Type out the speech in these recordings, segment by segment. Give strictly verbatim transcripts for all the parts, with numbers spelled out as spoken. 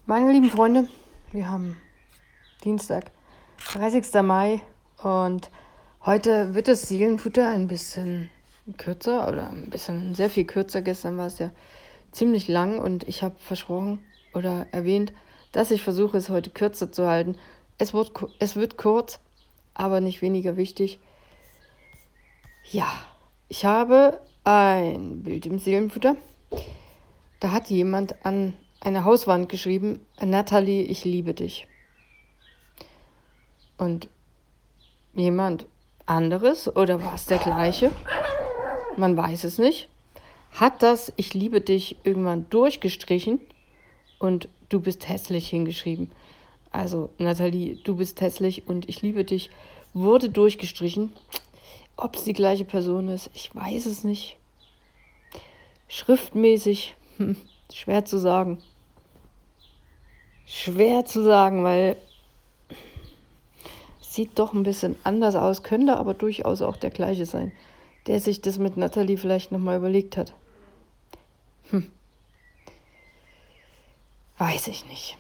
Meine lieben Freunde, wir haben Dienstag, dreißigster Mai und heute wird das Seelenfutter ein bisschen kürzer oder ein bisschen sehr viel kürzer. Gestern war es ja ziemlich lang und ich habe versprochen oder erwähnt, dass ich versuche, es heute kürzer zu halten. Es wird, es wird kurz, aber nicht weniger wichtig. Ja, ich habe ein Bild im Seelenfutter. Da hat jemand an eine Hauswand geschrieben: Natalie, ich liebe dich. Und jemand anderes, oder war es der gleiche? Man weiß es nicht. Hat das Ich liebe dich irgendwann durchgestrichen und du bist hässlich hingeschrieben. Also Nathalie, du bist hässlich und ich liebe dich wurde durchgestrichen. Ob es die gleiche Person ist, ich weiß es nicht. Schriftmäßig, hm, schwer zu sagen. Schwer zu sagen, weil es sieht doch ein bisschen anders aus, könnte aber durchaus auch der gleiche sein, der sich das mit Nathalie vielleicht nochmal überlegt hat. Hm, weiß ich nicht.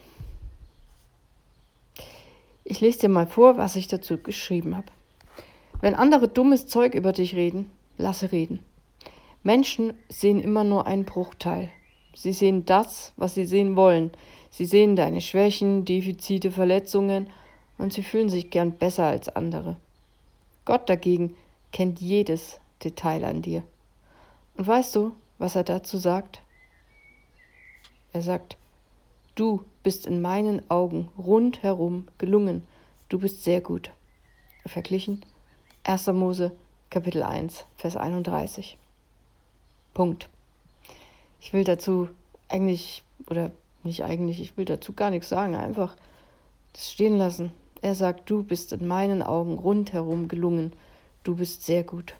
Ich lese dir mal vor, was ich dazu geschrieben habe. Wenn andere dummes Zeug über dich reden, lasse reden. Menschen sehen immer nur einen Bruchteil. Sie sehen das, was sie sehen wollen. Sie sehen deine Schwächen, Defizite, Verletzungen und sie fühlen sich gern besser als andere. Gott dagegen kennt jedes Detail an dir. Und weißt du, was er dazu sagt? Er sagt: Du bist in meinen Augen rundherum gelungen. Du bist sehr gut. Verglichen erster Mose, Kapitel eins, Vers einunddreißig. Punkt. Ich will dazu eigentlich, oder nicht eigentlich, ich will dazu gar nichts sagen, einfach das stehen lassen. Er sagt: Du bist in meinen Augen rundherum gelungen. Du bist sehr gut.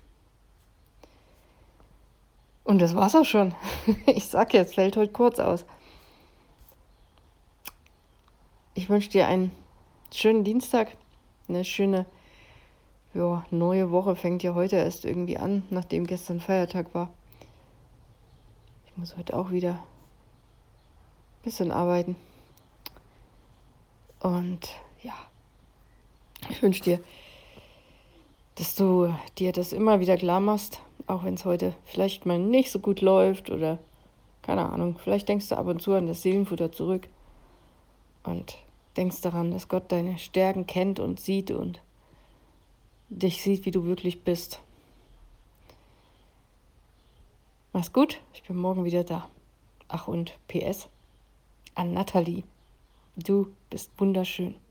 Und das war's auch schon. Ich sag jetzt, fällt heute kurz aus. Ich wünsche dir einen schönen Dienstag, eine schöne, ja, neue Woche fängt ja heute erst irgendwie an, nachdem gestern Feiertag war. Ich muss heute auch wieder ein bisschen arbeiten. Und ja, ich wünsche dir, dass du dir das immer wieder klar machst, auch wenn es heute vielleicht mal nicht so gut läuft oder keine Ahnung, vielleicht denkst du ab und zu an das Seelenfutter zurück und denkst daran, dass Gott deine Stärken kennt und sieht und dich sieht, wie du wirklich bist. Mach's gut, ich bin morgen wieder da. Ach und P S an Nathalie, du bist wunderschön.